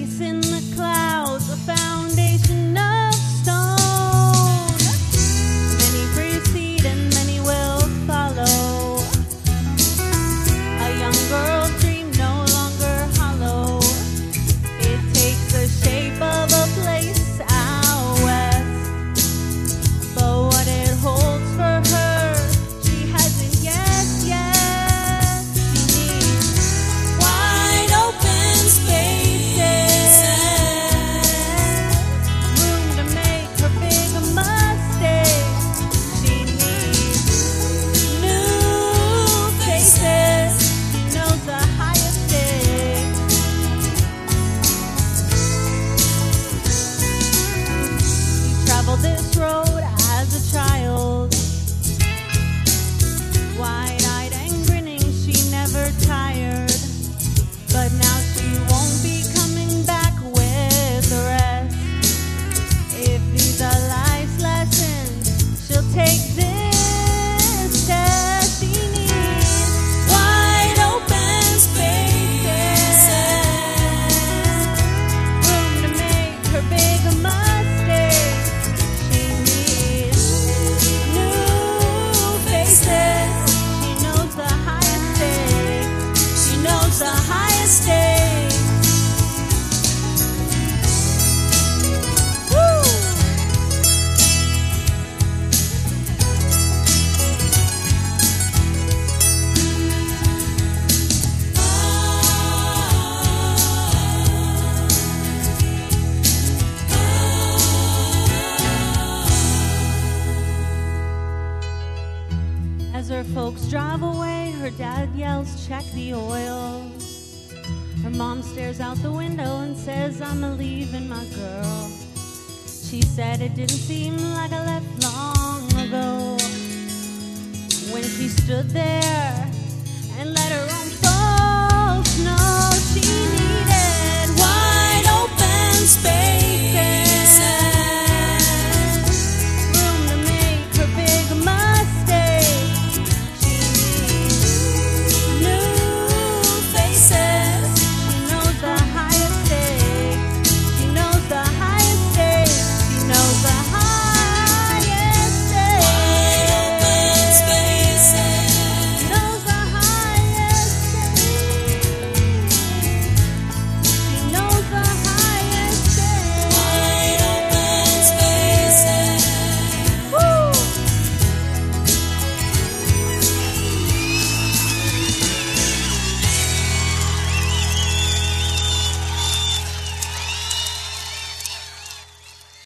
place in the clouds, a foundation of stone. Many precede and many will follow. A young girl's dream no longer hollow. It takes the shape of a place out west. But what it holds for her, she hasn't yet. She needs wide open spaces, room to make her big mistake. She needs new faces. She knows the highest stakes. She traveled this road as a child, wide-eyed and grinning, she never tired. But now she won't be coming back with the rest. If these are life's lessons, she'll take this test. She needs wide open spaces, room to make her big mistake. She needs new faces. She knows the highest stakes. She knows the highest stakes. Woo! As her folks drive away, her dad yells, "Check the oil." Her mom stares out the window and says, "I'm a-leaving my girl." She said it didn't seem like I left long ago, when she stood there and let her own folks know she needs